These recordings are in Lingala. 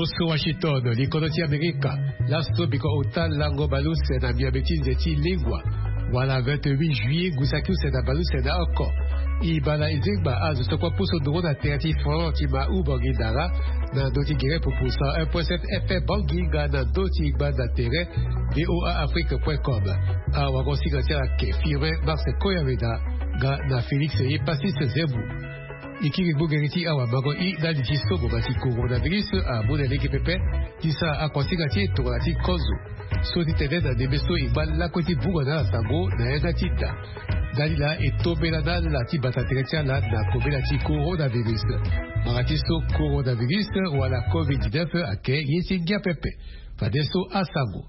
Dosso Washington, l'Iconoti America, l'Asto Biko Otal Lango Balus, et la Miabetin Zeti Lingua. Voilà, 28 juillet, Gusaku, c'est la Balus, et la Oko. Ibala Izigba, az Stokwa Pousso Drone à Théati Fort, Tima ou Bangindara, dans Doti Guéré pour Poussa, 1.7 FM Banginga, dans Doti Igba d'Intérêt, voaafrique.com. A Wagonsi Gantia, qui firme Mars Koyaveda, na Félix et Passis Zebou. Ikiri Bougeriti Awa Mago I na Lijisto Bobati Coronavirus a Moneleke Pepe, Tisa Akwasi Torati Kozo. Soti Tene na Nemeso Igban Lakoti Bougana Sango na Enatita. Dalila et Tobelana Lati Batateretia la na Kobelati Coronavirus. Maratisto Coronavirus ou à la COVID-19 a Ke Yesingia Pepe. Fadeso Asango.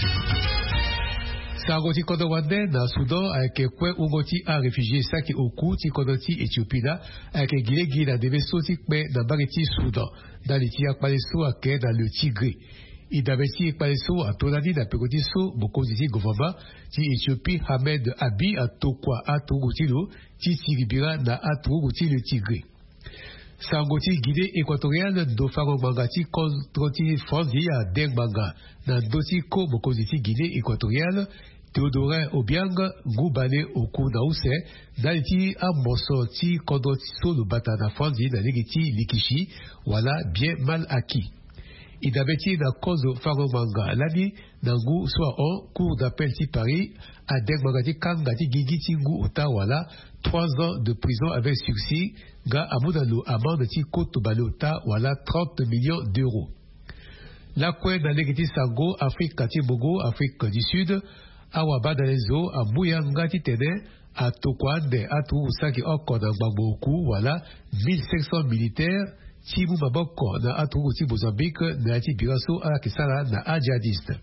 Sangoti kondo wande na Soudan avec kwe ungoti a réfugié saki oku ti konoti Éthiopie là avec gile na deve soti kwe na bageti Soudan dans les tia paleso ake dans le Tigré. Idabeti paleso a tonani na pekoti so bokozisi gouvernement ti Éthiopie Ahmed Abiy a tokwa a togutilo ti Tiribira na a toguti le Tigré. Sangoti guide équatorial do faro mangati kontroti Franzi a Deng Manga na doti ko bokozisi guide équatorial Théodorin Obiang Goubane Oku Naouse Daliti Amoso Ti Kondoti Solo Bata na Franzi na Negiti Likishi wala bien mal acquis. Idabeti na cause faro manga lani nangu soit en cour d'appel ti Paris à Deng Mangati Kangati Gigiti Ngu Otawala 3 ans de prison avec sursis ga amudalo amende ti koto balota wala 30 millions d'euros. La kwe na Negiti Sango Afrique Kati Bogo Afrique du Sud Awaba Dalezo a Mouyangati Tene a Tokwande a Tousaki Oko na Gbagboku wala 1500 militaires Tibu Maboko na Aturuti Mozambique na Ati Biraso a Kisara na Adjadiste.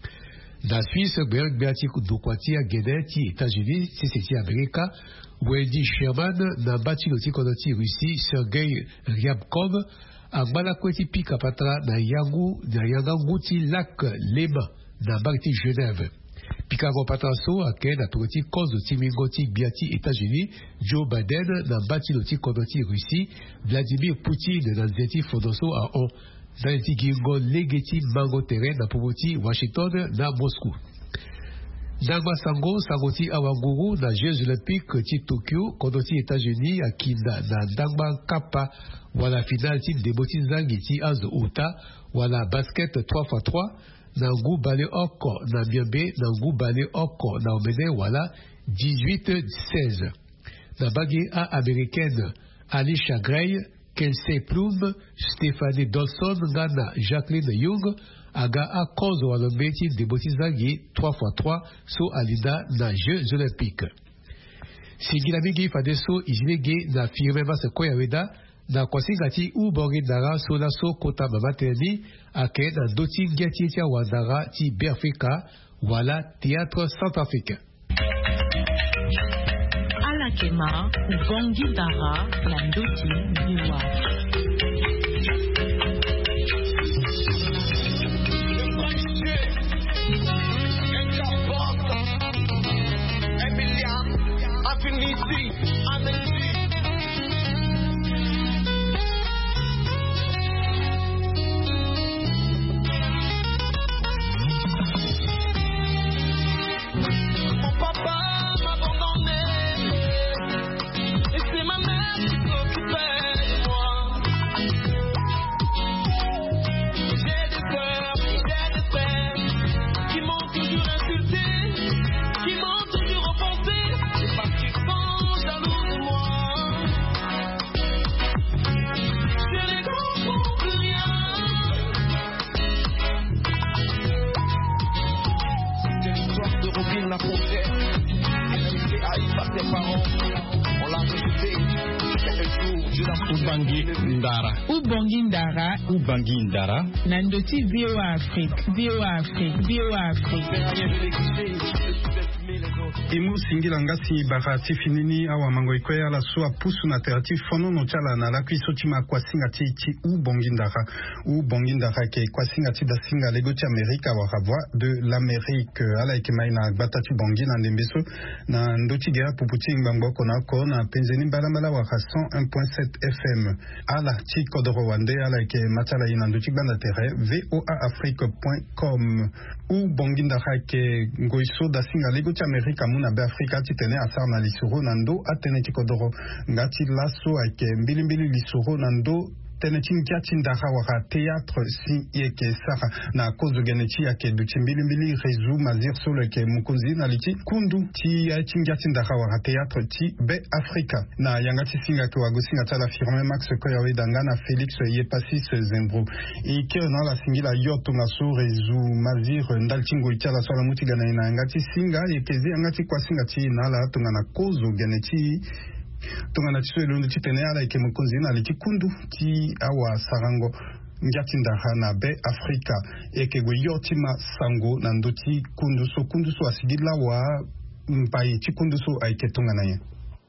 Na Suisse, Beati Dokwati a Guinée ti États-Unis, CCT America, Wendy Sherman na Batiloti Konoti Russie, Sergei Ryabkov, a Malakweti Pikapatra na Yangangu ti Lac Léman na Bakti Genève. Picago Patraso a Ken a Turoti Kozo Timingoti Biati États-Unis, Joe Biden na Batiloti Konoti Russie, Vladimir Poutine na Zeti Fodoso a On, Zeti Gingo Legeti Mango Terre na Pomoti Washington na Moscou. Nagba Sango Sangoti Awanguru na Jeux Olympiques ti Tokyo, Konoti États-Unis a Kinda na Dangba Kappa, wala finale team de Botinzangi ti Azo Ota, wala basket 3x3, Nangu Bale Oko na Miambe, Nangu Bale Oko na Omene wala 18-16. Na Bagé A américaine Alicia Gray, Kelsey Plum, Stéphanie Dawson, Ngana Jacqueline Young, Aga A Kozo wala Meti de Botizagi 3x3 so Alida na Jeux Olympiques. Sigilabigi Fadeso Izilege na Firmema Sekoyaweda, na Kwasingati ou Bangindara so la so Kota Mamateni, ake na Doti Ngiati tia Wandara ti Berfika, wala Théâtre Centrafricain. Alakema ou Bangindara na Doti Niwa. Ubangindara Nandoti VOA Afrique. Imu singila ngasi barati finini awa mangoikwe ala sua pusu na terati fono no chala na lakwi sotima kwa singa ti u bongindara ke kwa singa ti da singa lego ti Amerika wa voix de l'Amérique ala ke maina batati bongina ndembeso na ndoti gera puputi ngbango kona ko na penzeni balambala wa 101.7 FM ala ti kodoro wande ala ke matala ina ndoti banda terre voaafrique.com u bongindara ke ngoiso da singa lego ti Amerika muna be Afrika ti tene asar na lisuro nando atene ti kodoro ngati laso ake mbilimbili lisuro nando tene ti nkiati ndara waka théâtre si yeke sara na kozo geneti yake du ti mbilimbili rezu mazir solo yeke mukunzi na liti kundu ti nkiati ndara waka théâtre ti be Afrika na yanga ti singa ke wago singa tala firme Max Koyawe danga na Félix Yepasis Zembro ike na la singila yoto ngaso rezu mazir ndal tingo itala so la mutiga na ina ngati singa yekezi ngati kwa singa ti na la tunga na kozo geneti tongana tiso elondo ti tene ala yeke mokonzi na leki kundu ti awa sarango ngiati ndara na be Afrika yeke gue yo ti ma sango na ndo ti kundu so asigi lawa mpai ti kundu so ayeke tongana ye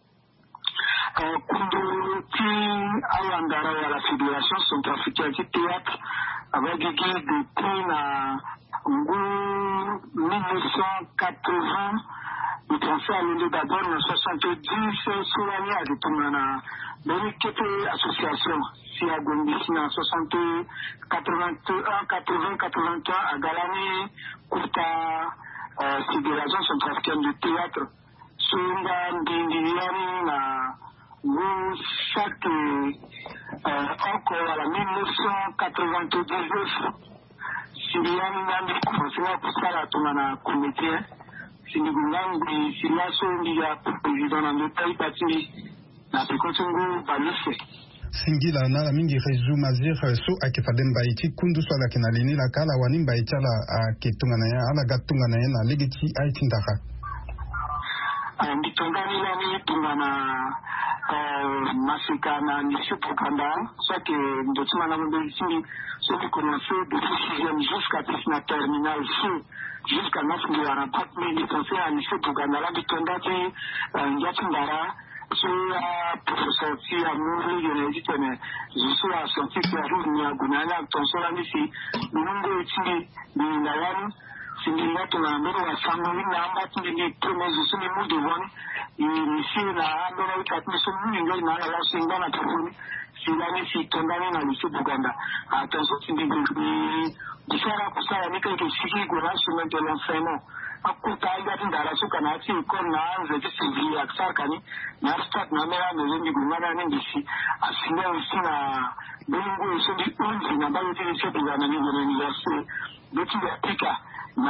kundu ti awa ndara ya la Fédération Centrafricaine ti théâtre avagigi depuis na ngu 1980. Il pensait à l'île d'abord en 70, sur l'année à Tumana. Mais quelle association, si à Gondisina en 60, 81, 80, 83, à Galani, Kouta, Fédération Centrafricaine de Théâtre, Sunda, Ndindiani, chaque, encore à la 1999, Siriani, Nandi, Koufansina, Koussa, la Tumana, Comité. Sinigungangi silaso ndiya président na ndotai pati na pekotungu balise singila na la mingi rezu mazir so ake fademba iti kundu so la kenalini la kala wanimba itala ake tungana ya ala gatunga na na legiti aiti ndaka nditongani la ni tungana masika na nishu propaganda soit que ndotima na mbeli singi so qui commençait depuis 6e jusqu'à la terminale jusqu'à 9 de la rapport, mais il pensait à lycée pour Gandala, du Tondati, Ndiatindara, sur professeur qui a mouru, il a dit, je suis à sortir qui arrive, il y a Gunala, ton sola ici, le nombre d'études, de Nayan, c'est une lettre, on a un à Sangoui, on a un bâtiment de premier, je suis les devant, et ici, on a un peu de 4 000, on a la Singa, la Tofoni, c'est l'année, c'est Tondani, dans le lycée Buganda. Attention, c'est des Difara kusala nika ikishiki gura instrument de l'enseignement. Akuta igati ndarasu kanati ikona nzeti civil aksakani na start na mera nzendi gumana nindisi asinga usina bungu usundi unzi na bayo tili sepi za nani gure universite beti ya pika na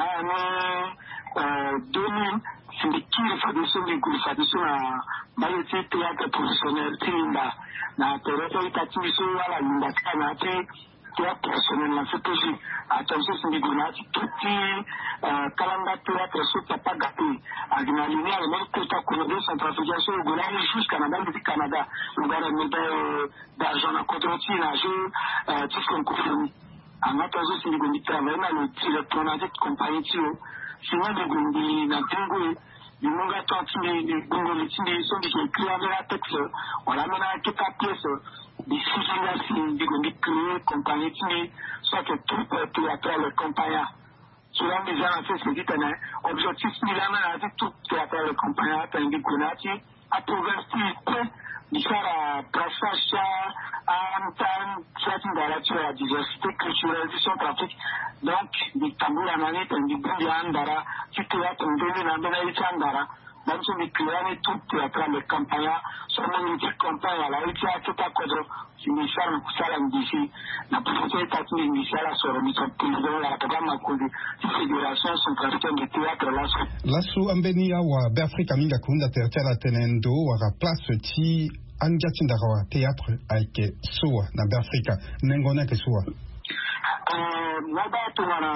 ane 2000 sindikiri fadisu ndi guri fadisu na bayo tili théâtre professionnel tilinda na tereto itatibisu wala linda kana ati théâtre professionnel na CPJ. Attention, c'est des grenades. Tout calendrier théâtre sur Papa Gâté. À Guinée, à même tout à Congo, Centrafricain, sur le Ghana, jusqu'à Canada, depuis Canada. Le Ghana, médaille d'argent à contre-tir, à jeu, tout ce qu'on confirme. En attendant, c'est des grenades travaillent dans le directeur de compagnie. Sinon, des grenades dans Tingo. Du monde attentif, des grenades sont des écrits avec la texte. On a mené à toute la pièce. Des signes des grenades créées, compagnie. Soit que tout théâtre, le compagnie. Souvent, les gens ont fait ce qu'ils ont. Objectif, il a dit tout théâtre, le compagnie, a des grenades. À province, Bishara Prasasha Antan Chatindara sur la diversité culturelle du Centrafrique. Donc, du tambour en année, du Bouliandara, du théâtre en 2000, même si les clients et tout théâtre, les campagnes, sur mon campagne, à la Ritia, tout à Kodro, si Michel Kusala d'ici, la professeur Tati Michel sur le président, la programme à cause de la Fédération Centrafricaine de Théâtre, Lasso Ambeni Awa, Beafrika Minga Kunda Tertiala Tenendo, Wara Place Ti, Angatindarawa, Théâtre, Aike, Soa, na Beafrika, Nengona Kessoa. Naba Tumana,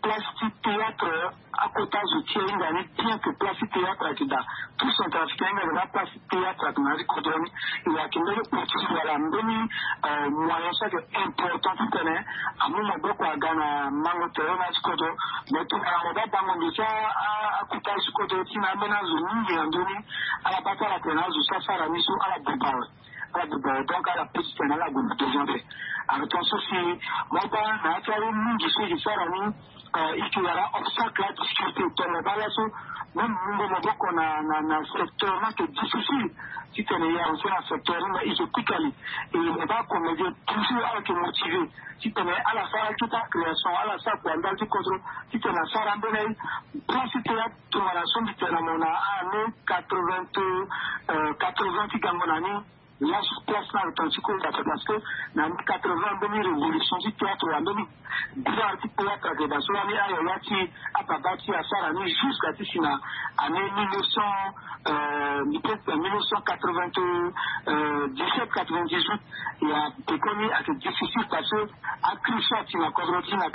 place du théâtre à côté du théâtre, bien que place du théâtre qui da tout centrafricain il va place théâtre à Mali Kodoni il y a qui ne peut pas la mbeni moyen ça important tu connais à mon beaucoup à Ghana mango terrain à Kodo mais tout à la bango déjà à côté du Kodo qui n'a mené à Zuni et Andoni à la bataille à la tenance du Safara Miso à la Boubawe donc à la petite à la Goumba de janvier alors attention si moi pas na faire une discussion de Sarani il y aura obstacle à discuter dans le balasso même nous qu'on a un secteur qui est difficile si tu es un secteur mais il se pique et il va comme dire toujours avec motivé si tu es à la fin toute la création à la fin pour dans le contrôle si tu es à faire un bon principal de la relation du terrain on a année 80 qui gagne mon année là sur place là le temps parce que dans 80 demi révolution du théâtre en demi bien théâtre que dans son année à Yati à Babati à Sarani jusqu'à Tissina année 1997-98 il y a déconné à que difficile parce que à Cruchat il y a Kodroti à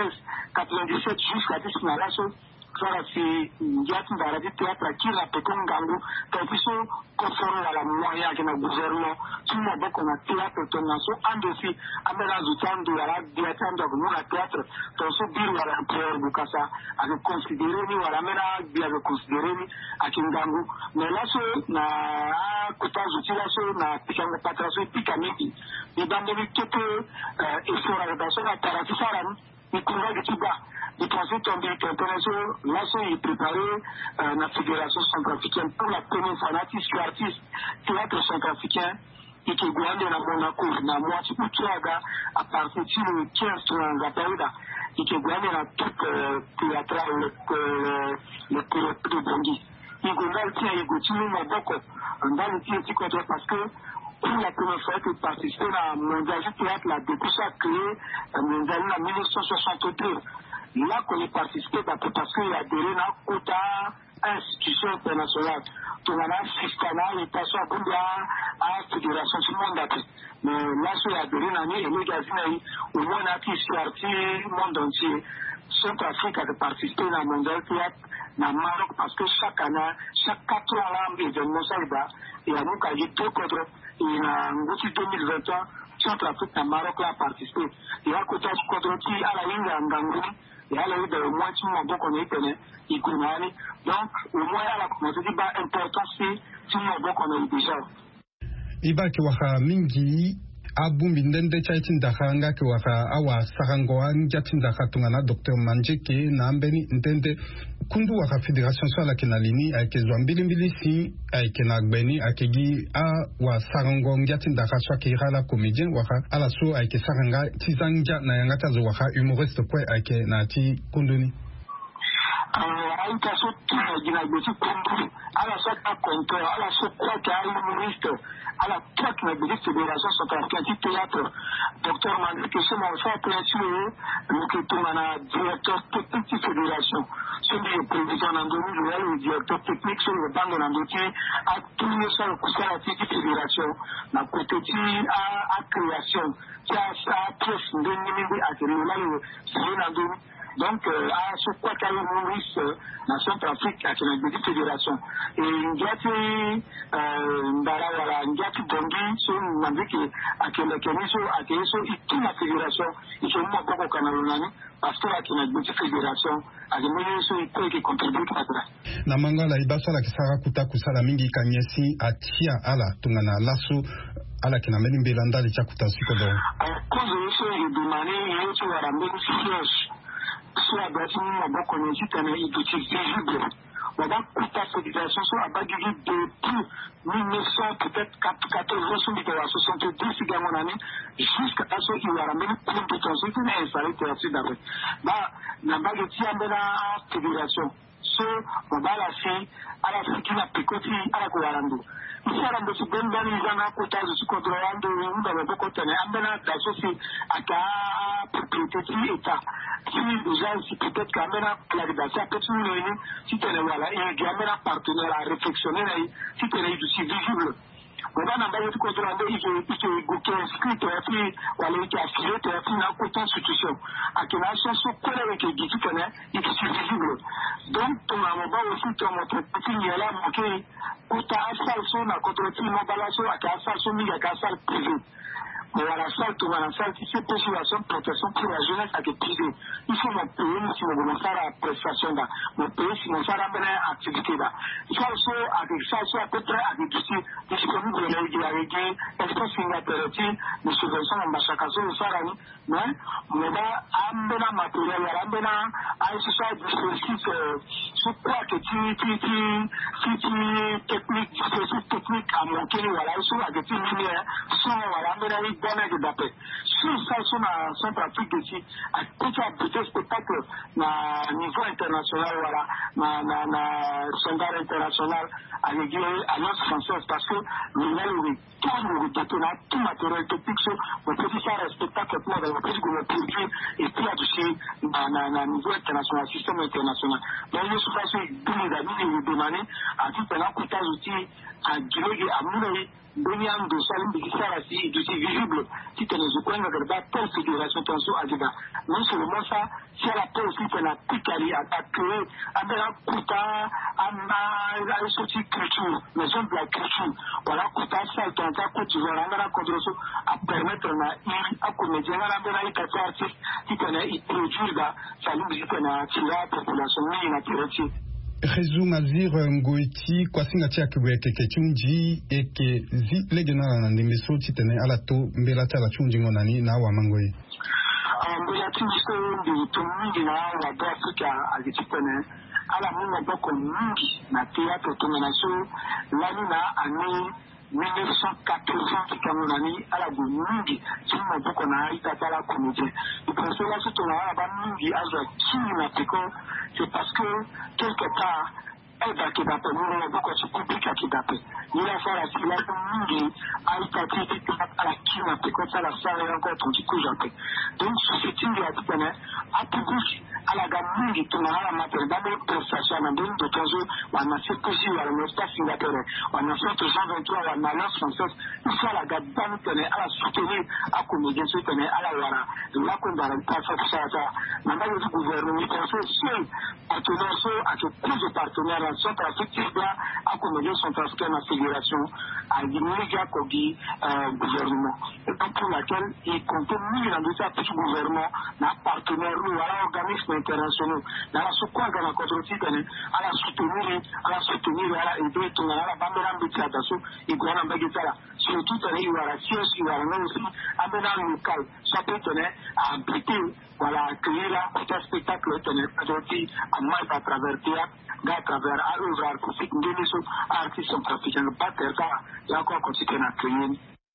96-97 jusqu'à Tissina là Sara si Yati dans la théâtre qui la Pekon Gangu quand ils sont conformes à la moyen que le gouvernement tout le monde qu'on a théâtre tonnasso en dessus à mélange du temps de la direction de nous la théâtre dans ce bureau à l'empereur Bukasa à le considérer ni à la ménage bien le considérer ni à Kingangu mais là ce na kota zutilaso na pikanga patraso pikamiki et dans des quelques efforts à dans la tarafisarani ni kunga gitiba le transit international, là, c'est préparé la Fédération centrafricaine pour la première fois, l'artiste théâtre centrafricain, et qui est gouverné à Monaco, dans la moitié de Tchouaga, à partir du 15 de la période, et qui est gouverné à tout théâtre, le théâtre de Bangui. Il y a beaucoup, dans le théâtre, parce que pour la première fois que participé à Mondial du théâtre, la depuis ça créé Mondial en 1962. Là qu'on est participé parce qu'il y a des quota institutions internationales. Donc on a fiscalement les personnes à la fédération du monde. Mais là, il y a des années et les gazines, au moins, on a qui sorti le monde entier. Centrafrique a participé à la mondiale théâtre dans le Maroc parce que chaque année, chaque 4 ans, il y a des événements et à nous, quand il y a deux contre, et en 2021, Centrafrique dans le Maroc a participé. Et à côté du contre qui à la ligne en Gangoui, et à la ligne de moins de qu'on est tenu, il connaît. Donc, au moins, à la communauté, il est important, c'est tout le monde qu'on est déjà. Iba kiwaka mingi abumbi ndende chaitindaka nga kiwaka awa sarangoa njatindaka tungana Dr. Manjeke na ambeni ndende kundu waka Fédération Swala kenalini akezwa mbili si aikena gbeni akegi awa sarango njatindaka swakira la comédien waka ala so aike saranga tizanja na yangata zo waka humoriste kwe aike na ti kunduni aitaso tuna gina kundu ala saka kontor ala so kwa ka humoriste ala traque la Fédération centrafricaine théâtre Dr. Mandeke c'est mon frère principal le que tout mana directeur technique de fédération c'est le président Nandoni le directeur technique sur le banc de Nandoti a tout le sur le conseil de fédération na côté à création qui a ça pièce de numéro à que là c'est Nandoni. Donc, à ce quoi qu'il y a eu Maurice, la Centrafrique, à la Fédération. Et il y a tout Bongi, sur Mandiki, à quel toute la Fédération, ils sont moins beaucoup au Canada, parce que la Fédération, à la qui contribue à ça. Namangala, Ibasala, qui sera Kuta Kusala Mingi Kanyesi, à Tia Ala, Tungana Lasso, Ala Kinameli Belanda, les Chakuta Sikodo. À cause de ce, il demandait, il y a eu un même soit bâtiment à beaucoup de sites visible. On va couper la fédération soit à Bagiri depuis 1900, peut-être 70 à mon année, jusqu'à ce qu'il y a même une potentiel qui n'est installé pour la suite d'abord. Bah, la Bagiri a la fédération. So, on va la faire à la qui n'a picoti à la Kouarando. Ici, à la Bossu, ben, ils en ont côté de ce contrôlant de nous dans le beaucoup de temps. Amena, d'associer à ta propriété état. Si déjà, si peut-être qu'Amena, la rédaction, peut-être nous, si tu es là, et Amena partenaire à réflexionner, si tu es aussi visible. Mwana ambaye tuko tunaambia ike inscrit terapi wale ike affilié terapi na constitution akina soso kole ike gitana ike visible. Donc ton amaba aussi ton notre petit yala moke kuta asal so na contrôle mo balaso akasa so mi akasa privé. Mais à la salle, tout à la salle, si c'est possible, la seule protection pour la jeunesse a été privée. Il faut mon pays, si on commence à la prestation, mon pays, si on s'en a bien activité. Ça aussi, avec ça, à peu près, avec tout disponible de la règle, espace signature, nous subventions en bachakaso, nous savons, mais on va amener matériel, amener à ce dispositif, sur quoi que technique, dispositif technique à monter, voilà, sur la lumière, sur la amener bona de dape sur ça sur la Centrafrique ici à tout à petit spectacle na niveau international voilà na standard international avec alliance française parce que le tout matériel technique on peut faire un spectacle pour le produit et puis aussi na niveau international système international donc je suis passé de demander à tout un coûtage aussi à Guinée à Moulay Boniam de Salim de Sarasi de ces visibles qui te les ouvre de la telle fédération tension à Diga. Non seulement ça, c'est la peur aussi qu'on a picali à créer à la Kouta, à la sortie culture, maison de la culture. Voilà, Kouta, ça est un cas que tu vas rendre à contre à permettre à comédien à la quatre artistes qui connaît produire là, Salim de la population, il a tiré. Rezu Mazir Ngoiti Kwasingati Akibweke Chunji eke zi legena na ndimeso titene ala to mbela tala chunji ngonani na wa mangoi mbela chunji so ndi tumungi na wa Afrika agitipene ala mungu boko mingi na théâtre tomenation lani na ani 1980 kikamoni ala mingi chuma boko na itatala comédien et pour cela surtout na ba mingi azwa chini na peko c'est parce que quelque part elle a kidnappé nous beaucoup de public a kidnappé il a fait la situation mingi a été à la kidnappé comme ça la salle est encore un petit coup jappé donc c'est une réalité à public à la gamme mingi tout na la matière d'abord prestation na donc de temps on a fait possible à l'espace singapourais on a fait 2023 à l'alliance française il faut la gamme tenir à la soutenir à comédien soutenir à la wara là qu'on va pas faire ça na le gouvernement français seul partenaire à ce coup de partenaire Centrafrique à comédien centrafricain la fédération à l'immédiat Kogi gouvernement et donc pour laquelle il compte mille dans ce petit gouvernement na partenaire ou à organismes internationaux dans la sous-quoi dans la contre-type à la soutenir à la aider tout à la bandera mbitiadaso et gouvernement mbagitala surtout il y a la science il y a la aussi à local ça peut tenir à abriter voilà accueillir un spectacle tenir à mal à travers théâtre à travers à œuvre artistique artistes centrafricains battre il y a encore continuer à créer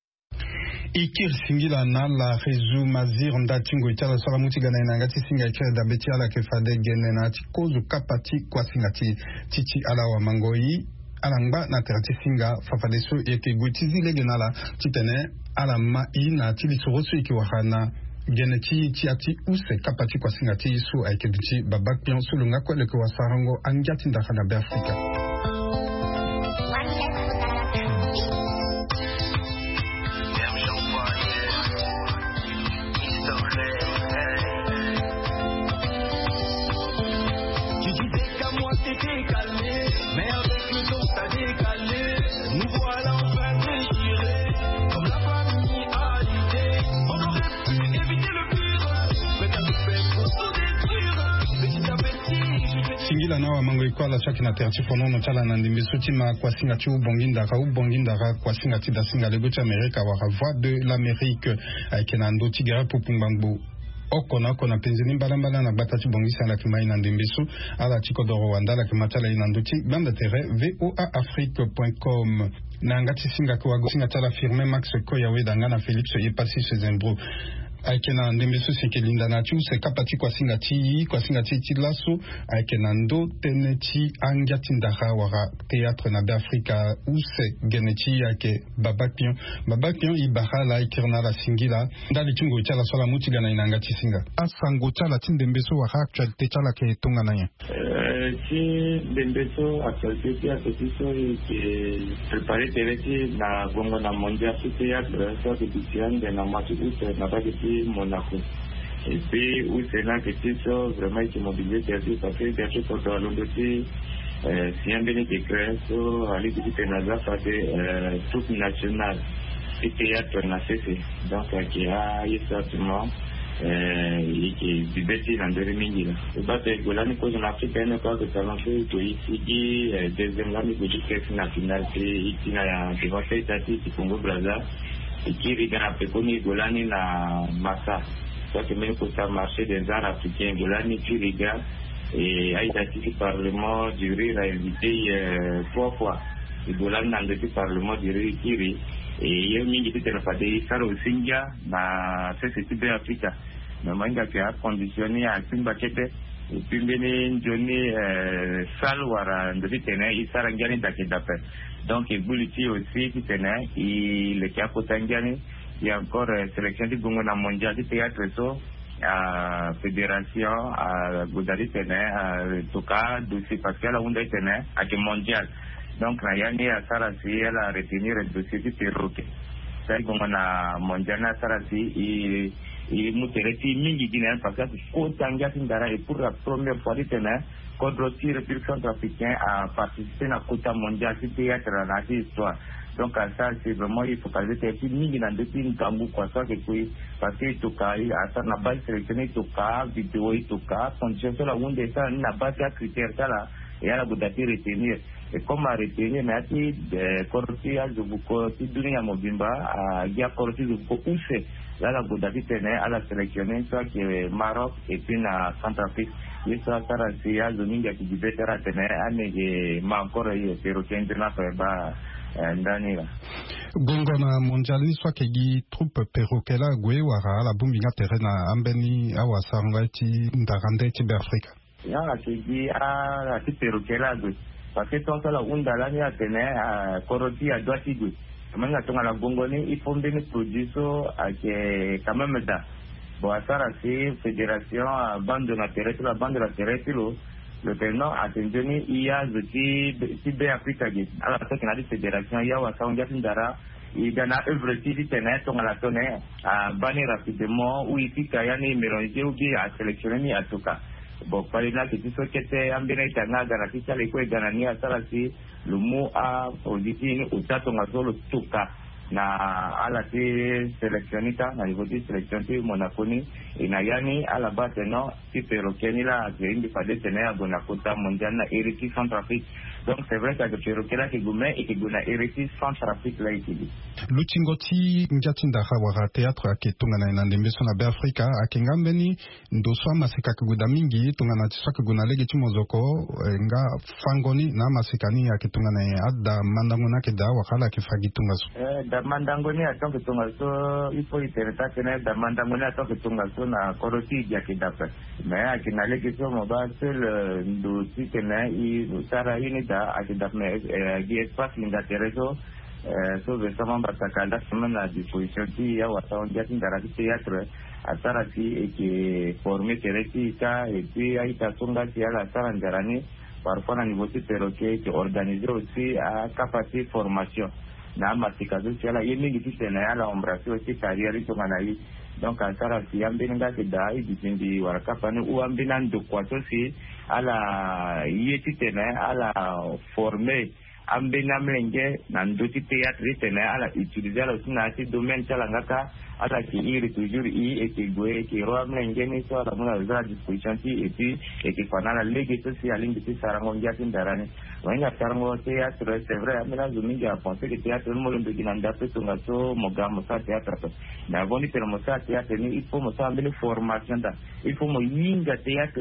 Ikir singila na la Rezu Mazir Ndatingo itala sala mutigana inangati singa ikira da beti ala kefade gene na tikozu kapati kwa singati titi ala wa mangoi alangba na terati singa fafadeso yeke gutizi legenala titene ala mai na tili sorosu ikiwahana geneti tiati use kapati kwa singati su aikeduti babak pion sulunga kwa leke wasarango anjati ndakana be Afrika. Singila na wa mango ikola chaki na terti fono no tala na ndimisuti ma kwa singati ubongindara kwa singati da singa legocha Amerika wa voix de l'Amérique kenando tigara pupumbangbu okona kona penzini mbala na batati bongisa la kimai na ndimbisu ala chikodoro wandala kimatala inanduti banda tere voaafrique.com na ngati singa kwa gosinga tala firme Max Koyawe dangana Philippe Yepasi Sezembro aikena ndembeso sekelinda na tu se kapati kwa singati tilaso aikena ndo teneti angati ndara wara théâtre na Afrika ou se geneti yake babakion ibahala ikirna la singila ndali tungo chala sola mutigana inangati singa asango chala tindembeso wara actualité chala ke tonga nanya si Bembeso actualité à petit qui préparé télé na bongo na mondial tout théâtre ça que Tian de na match août na pas de Monaco. Et puis où c'est là que c'est vraiment qui mobilisé théâtre parce que théâtre pour dans le si un bénéfice so aller petit naza fa de troupe nationale et théâtre na cessé donc qui a exactement qui vivait dans des mingi et bah c'est golani cause en Afrique ne pas de talent que ici deuxième là mais que na finale c'est ici na qui va faire tati qui Congo Brazza et qui regarde après connait golani na Massa ça que même pour ça marché des arts africains golani qui regarde et a été assisté parlement du rire a invité 3 fois et golani dans le parlement du rire qui et yau mingi tete na fade saro singa na sese tibe Afrika na manga ke a conditionné a simba kete et puis bene joni salwara ndoti tena isara ngani dakedape donc e buliti aussi qui tena il le kia potangani il y a encore sélection du Bongo na mondial du théâtre so à fédération à godari tena toka dossier parce que la onda tena à que mondial. Donc, Nayani a Sarasi, elle a retenu le dossier du perroquet. C'est comme on a mondial Sarasi, et Moutereti, Mingi Guinéen, parce que Kotanga Sindara, et pour la première fois, contre aussi le République centrafricain a participé à la quota mondiale du théâtre dans la histoire. Donc, à ça, c'est vraiment, il faut qu'elle ait été Mingi dans deux films, Kambou, quoi, ça, parce que Toka, à ça, n'a pas sélectionné Toka, vidéo, Toka, condition sur la Wunde, ça, n'a pas de critères, ça, là, et à la Boudati retenir. Et comme à retenir, mais à ti Koroti à Zubuko, ti Dunia Mobimba, à Gia Koroti Zubuko, où c'est là la Boudati tenait à la sélectionner, soit qui est Maroc et puis na Centrafrique. Et ça, ça c'est à Zoninga qui dit bête à tenir, à ne ma encore perroquet international, bah, ndani là. Gongo na mondial ni soit qui troupe perroquet là, Gwe, Wara, la Bumbinga Terena, Ambeni, Awasanga, ti Ndarande, ti Berfrika. Ya, qui dit à la petite perroquet là, parce que tant que la onda là ni atene à Koroti à Douatigu même la tonga la bongoni il faut bien produire ça que quand même da bon ça c'est fédération bande de la terrestre la bande de la terrestre le tenant a tenu il y a de be Africa gate alors que la fédération il y a wa saunga tindara il y a na œuvre qui tenait tonga la tonne à banner rapidement ou ici kayani mélanger ou bien à sélectionner à tout cas. Bon, par exemple, si tu souhaites amener ta nagara, si tu as les couilles ganani à Sarasi, le mot a produit au tatonga solo tuka na ala ti sélectionnita na niveau de sélectionné monaconi et na yani à la base non si perroquet là qui est indépendant tenir à Bonacota mondial na héritier Centrafrique. Donc c'est vrai que perroquet là qui goumé et qui gona héritier Centrafrique là ici. Luchingoti njatinda hawa théâtre ake tungana na ndembeso na Afrika akengambeni ndoswa masika kuguda mingi tungana tiswa kuguna lege chimozoko nga fangoni na masikani ake tungana adda mandangona ke da wakala ke fagi tungaso da mandangoni aton ke tungaso ipo itereta kene da mandangoni aton ke tungaso na koroti ya ke dape mais ake na lege somo ba sel ndo tikene i sara ini da ake dape gi espace linga tereso so récemment batakanda semaine à disposition qui ya wata on jatin darati théâtre à Sarati et qui est formé tereti ça et puis aita songa qui a la sarangarani parfois à niveau de perroquet qui organisé aussi à capacité formation na matikazo qui a la yemi qui tena ya la embrasser aussi carrière to manai donc à Sarati ambinga ke dai dipindi warakapani ou ambinan de quoi aussi à la yeti tena à la former ambena mlenge na ndoti théâtre tena ala utiliser la sina ci domaine tala ngaka ala ki iri toujours et qui goye qui roa mlenge ni so la mona za disposition et puis et qui fanala lege social indi sarango ngati ndarani wenga sarango théâtre c'est vrai amena zumingi a penser que théâtre mo ndo kinanda peto ngaso mogamo sa théâtre na voni per mo sa théâtre ni il faut mo sa mbele formation da il faut mo yinga théâtre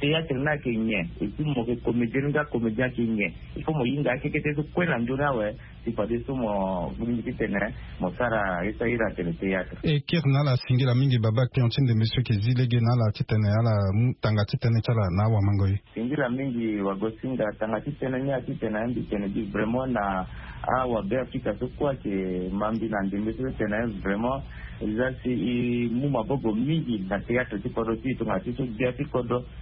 na kenye et puis mo ke comédien kenye il faut mo yinga ke su kwela ndura we si padeso mo bulindi tene mo sara esa ira tele théâtre e kirna la singila mingi baba ke ontin de monsieur ke zilege na la titene ala tanga titene chala na wa mangoyi singila mingi wa gosinga tanga titene nya titene andi tene di vraiment na awa be Afrika so kwa ke mambi na ndimbe tene vraiment ils a si mu mabogo mingi na théâtre ti kodo ti to ngati so dia ti kodo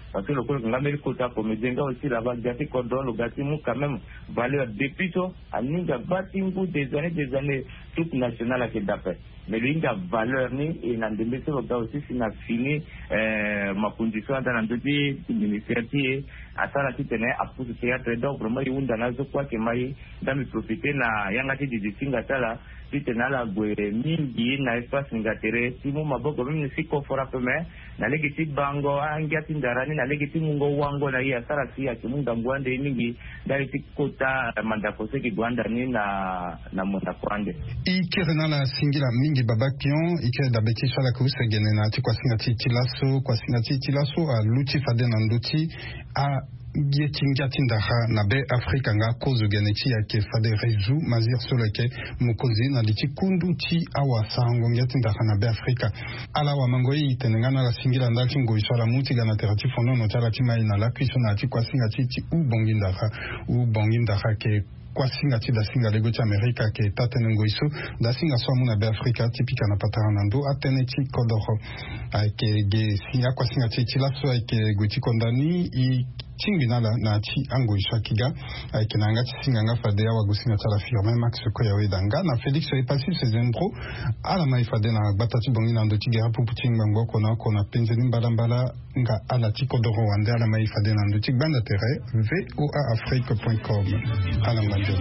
parce que le coup ngameli kota komedenga aussi là-bas gati cordon le gati mu quand même valeur depuis to aninga batingu des années toute nationale à d'après mais l'inga valeur ni et n'andembe se va aussi si na fini ma condition dans l'endroit ministère qui asala titene apusu théâtre donc vraiment yunda nazo kwa ke mai dami profiter na yangati dizinga tala titena la gwe mingi na espace ngatere timu maboko mimi siko fora peme na legiti bango angati ndarani na legiti mungo wango na ya sara si ya kimunga ngwande mingi dari tikota mandako seki gwanda ni na mota kwande ikirena la singila mingi babakion ikere da beti sala kusa genena ti kwa singati tilaso a luti fadena nduti a Gietinga tindaha na be Afrika nga kozo geneti ya ke fade reju mazir soleke mukozi na liti kundu ti awa sango ngetindaha na be Afrika ala wa mangoi tenengana la singila ndalti ngoi swala muti gana terati fono no tala ti mai na la kuiso na ti kwa singa ti u bongindaha ke kwa singa ti da singa lego ti Amerika ke tatene ngoiso da singa so muna be Afrika tipika na pataranando atene ti kodoro ke ge singa kwa singa ti laso ke goti kondani i Chingina na chi ango ishakiga kinanga chisinga fade ya wagusinga tala firme max ko ya wedanga na Felix est passé ses intro ala mai fade na batati bongina ndo tigera pupu chingango kona penzeni mbala nga ala tiko doro wande ala mai fade na ndo tigbanda terre voaafrique.com ala mando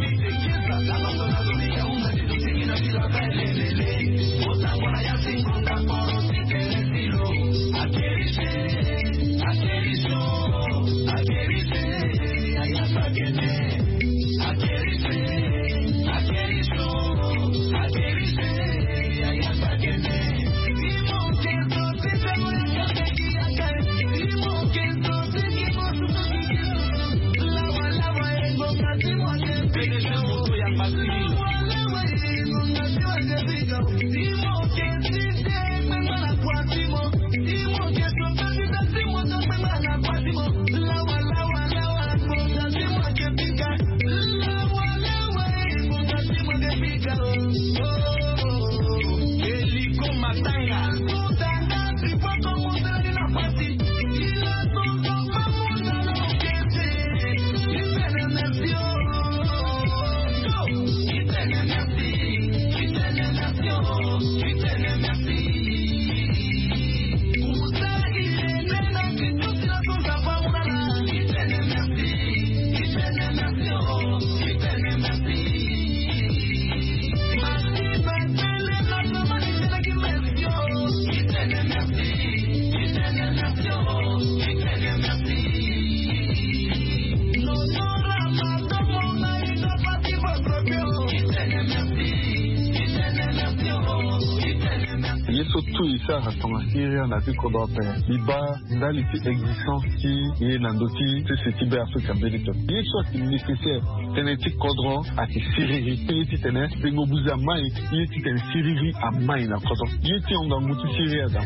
Syria na tiko dope liba ndali ti existence ki ye nandoti se tibe Afrika belito ye soit nécessaire tene ti kodron a ti siriri ye ti tene bengo buza mai ye ti tene siriri a mai na kodron ye ti onga mutu Syria da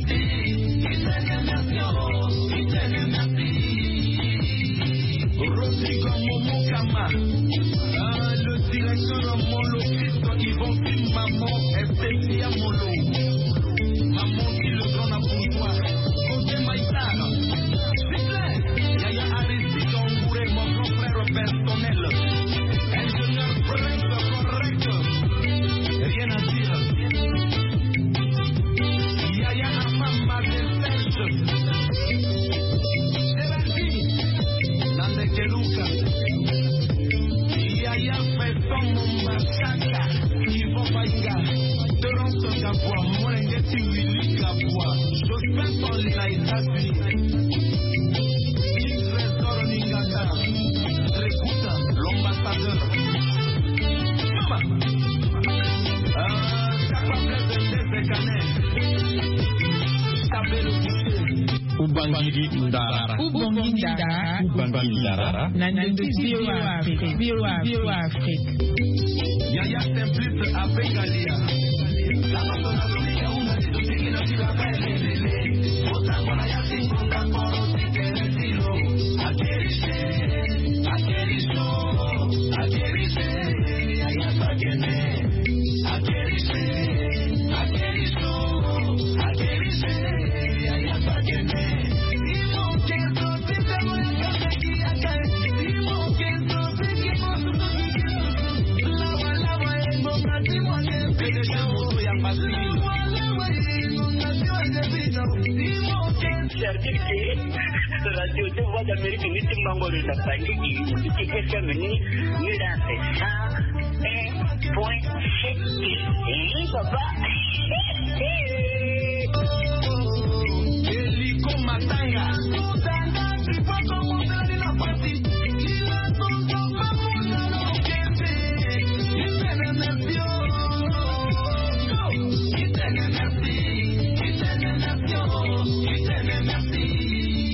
Rodrigo Momokama le directeur de Molo Christ qui vont filmer maman Estécia Molo maman qui le grand à bourgeois côté Maïtara Yaya Aristide Ongouré mon grand frère personnel ingénieur correct rien à dire Yaya Amama de Serge Keluka Yaya Fesson Mumashaka Yvon Baïga Toronto Gabois Molengeti Willy Gabois Jospin Toli na États-Unis Trésor Ningata Récoute l'ambassadeur Mama Capable de Tezekane Tabe le boucher Ubangiri Ndara VOA Afrique Yaya Simplice avec Galia radio tu voix d'Amérique ni timbango de la famille qui FM ni là c'est ça point papa Eliko Matanga